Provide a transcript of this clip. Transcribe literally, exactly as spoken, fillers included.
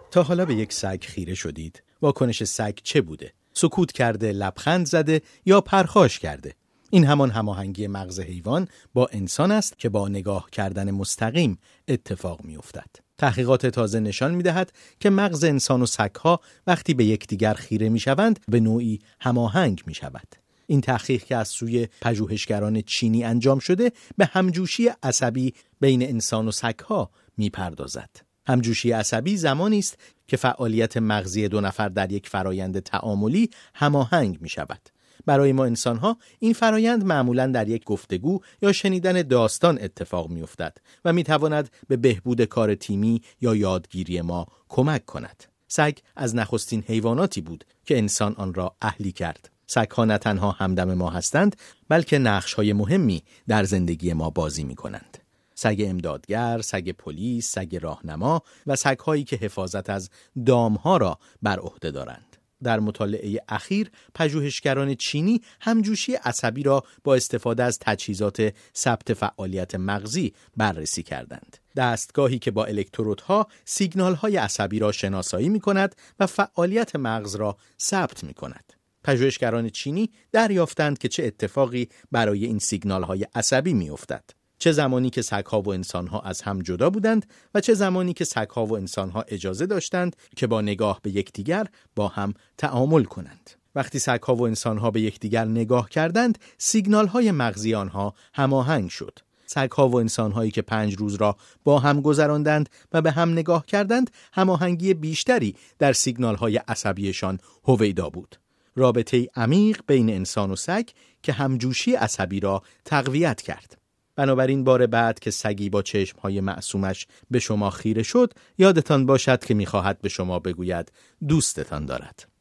تا حالا به یک سگ خیره شدید؟ واکنش سگ چه بوده؟ سکوت کرده، لبخند زده یا پرخاش کرده؟ این همان هماهنگی مغز حیوان با انسان است که با نگاه کردن مستقیم اتفاق می افتد. تحقیقات تازه نشان می دهد که مغز انسان و سگ‌ها وقتی به یکدیگر خیره می شوند به نوعی هماهنگ می شود. این تحقیق که از سوی پژوهشگران چینی انجام شده به همجوشی عصبی بین انسان و سگ‌ها می پردازد. همجوشی عصبی زمانی است که فعالیت مغزی دو نفر در یک فرایند تعاملی هماهنگ می شود. برای ما انسان‌ها این فرایند معمولاً در یک گفتگو یا شنیدن داستان اتفاق می افتد و می تواند به بهبود کار تیمی یا یادگیری ما کمک کند. سگ از نخستین حیواناتی بود که انسان آن را اهلی کرد. سگ‌ها نه تنها همدم ما هستند، بلکه نقش‌های مهمی در زندگی ما بازی می‌کنند. سگ امدادگر، سگ پلیس، سگ راهنما و سگ‌هایی که حفاظت از دام‌ها را بر عهده دارند. در مطالعه اخیر پژوهشگران چینی همجوشی عصبی را با استفاده از تجهیزات ثبت فعالیت مغزی بررسی کردند. دستگاهی که با الکترودها سیگنال‌های عصبی را شناسایی می‌کند و فعالیت مغز را ثبت می‌کند. پژوهشگران چینی دریافتند که چه اتفاقی برای این سیگنال‌های عصبی می‌افتد. چه زمانی که سگ‌ها و انسان‌ها از هم جدا بودند و چه زمانی که سگ‌ها و انسان‌ها اجازه داشتند که با نگاه به یکدیگر با هم تعامل کنند. وقتی سگ‌ها و انسان‌ها به یکدیگر نگاه کردند، سیگنال‌های مغزی آنها هماهنگ شد. سگ‌ها و انسان‌هایی که پنج روز را با هم گذراندند و به هم نگاه کردند، هماهنگی بیشتری در سیگنال‌های عصبیشان هویدا بود. رابطه عمیق بین انسان و سگ که همجوشی عصبی را تقویت کرد. بنابراین بار بعد که سگی با چشمهای معصومش به شما خیره شد، یادتان باشد که می‌خواهد به شما بگوید دوستتان دارد.